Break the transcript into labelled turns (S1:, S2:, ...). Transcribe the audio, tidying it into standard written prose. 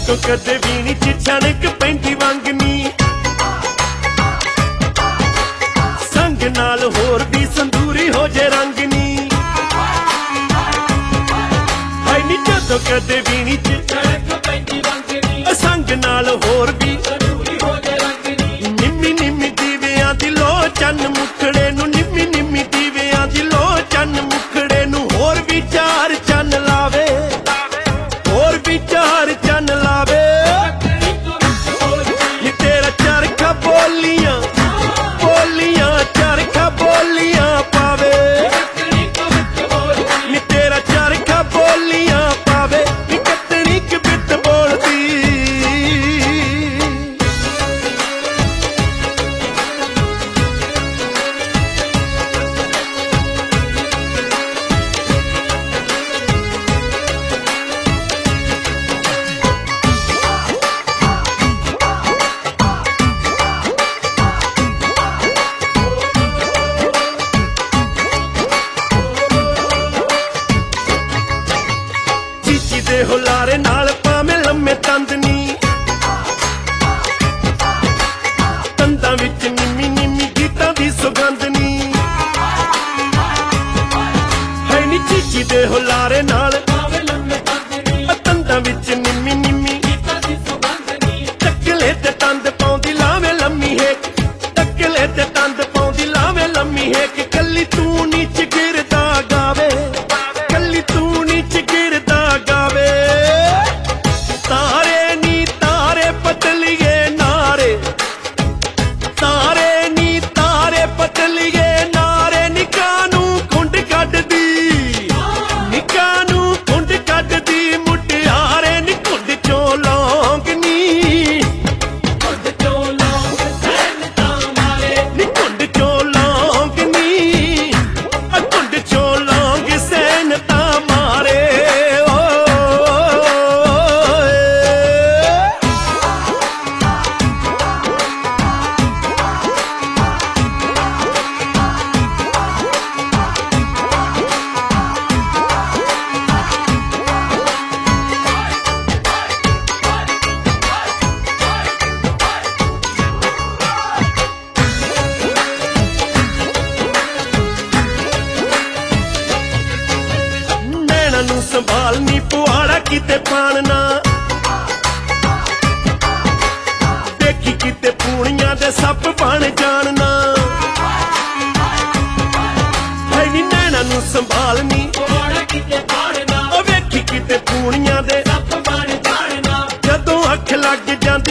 S1: ਜਦੋਂ ਕਦੇ ਵੀਣੀ ਚ ਛਣਕ ਪੈਂਦੀ ਵੰਗਨੀ ਸੰਗ ਨਾਲ ਹੋਰ ਵੀ ਸੰਦੂਰੀ ਹੋ ਜੇ ਰੰਗਨੀ ਹਾਈ ਨੀ ਜਦੋਂ ਕਦੇ ਵੀਣੀ ਚ ਛਣਕ ਪੈਂਦੀ ਵੰਗਨੀ ਸੰਗ ਨਾਲ ਹੋਰ ਵੀ ਸੰਦੂਰੀ ਹੋ ਜੇ ਰੰਗਨੀ ਨਿੰਮੀ ਨਿੰਮੀ ਦੀਵਿਆਂ ਦੀ ਲੋ ਚੰਨ ਮੁਖੜੇ ਨੂੰ ਨਿੰਮੀ ਨਿੰਮੀ ਦੀਵਿਆਂ ਦੀ ਲੋ ਚੰਨ ਮੁਖੜੇ ਨੂੰ ਹੋਰ ਵੀ ਚਾਰ ਚੰਨ ਲਾਵੇ ਹੋਰ ਵੀ ਚਾਰ ਚੰਨ ਲਾਵੇ ਨੀ ਤੇਰਾ ਚਰਖਾ ਬੋਲੀਆਂ ਬੋਲੀਆਂ ਚਰਖਾ ਬੋਲੀਆਂ ਪਾਵੇ ਨੀ ਤੇਰਾ ਚਰਖਾ ਬੋਲੀਆਂ ਪਾਵੇ ਨੀ ਕੱਤਣੀ ਕਬਿੱਤ ਬੋਲਦੀ ਦੇ ਹੁਲਾਰੇ ਨਾਲ ਭਾਵੇਂ ਲੰਮੇ ਤੰਦ ਨੀ ਤੰਦਾਂ ਵਿੱਚ ਨਿੰਮੀ ਨਿੰਮੀ ਗੀਤਾਂ ਦੀ ਸੁਗੰਧ ਨੀ ਹੈ ਨੀ ਚੀਚੀ ਦੇ ਹੁਲਾਰੇ ਨਾਲ ਭਾਵੇਂ ਲੰਮੇ ਤੰਦ ਨੀ ਤੰਦਾਂ ਵਿੱਚ ਨਿੰਮੀ ਨਿੰਮੀ ਗੀਤਾਂ ਦੀ ਸੁਗੰਧ ਨੀ ਟੱਕਲੇ ਤੇ ਤੰਦ ਪਾਉਂਦੀ ਲਾਵੇਂ ਲੰਮੀ ਹੈ ਟੱਕਲੇ ਤੇ ਤੰਦ ਪਾਉਂਦੀ ਲਾਵੇਂ ਲੰਮੀ ਹੈ ਕਿ ਕੱਲੀ ਤੂੰ ਨੀਚ ਗਿਰਦਾ ਗਾਵੇ ਕੱਲੀ ਤੂੰ ਨੀਚ ਗਿਰਦਾ ਗਾਵੇ ਤਾਰੇ ਨੀ ਤਾਰੇ ਪਤਲੀਏ ਨਾਰੇ ਤਾਰੇ ਨੀ ਤਾਰੇ ਪਤਲੀਏ ਨਾਰੇ ਨਿੱਕਾ ਨੂੰ ਖੁੰਡ ਕੱਢਦੀ ਨਿੱਕਾ ਨੂੰ ਖੁੰਡ ਕੱਢਦੀ ਮੁਟਿਆਰੇ ਨੀ ਖੁੰਡ ਚੋਂ ਲੌਂਗ ਨੀ ਖੁੰਡ ਚੋਂ ਲੌਂਗ ਸੈਨ ਤਾਂ ਮਾਰੇ ਨੀ ਖੁੰਡ ਚੋਂ ਲੌਂਗ ਨੀ ਖੁੰਡ ਚੋਂ ਲੌਂਗ ਸੈਨ ਤਾਂ ਮਾਰੇ ਨੈਣਾ ਨੂੰ ਸੰਭਾਲ ਨੀ ਪੁਆੜਾ ਕਿਤੇ ਪਾਣਨਾ ਦੇਖੀ ਕਿਤੇ ਪੂਣੀਆਂ ਦੇ ਸੱਪ ਬਣ ਜਾਣਨਾ ਹੈ ਨੀ ਨੈਣਾ ਨੂੰ ਸੰਭਾਲ ਨੀ ਪੁਆੜਾ ਕਿਤੇ ਪਾਣਨਾ ਉਹ ਵੇਖੀ ਕਿਤੇ ਪੂਣੀਆਂ ਦੇ ਸੱਪ ਬਣ ਜਾਣਨਾ ਜਦੋਂ ਅੱਖ ਲੱਗ ਜਾਂਦੀ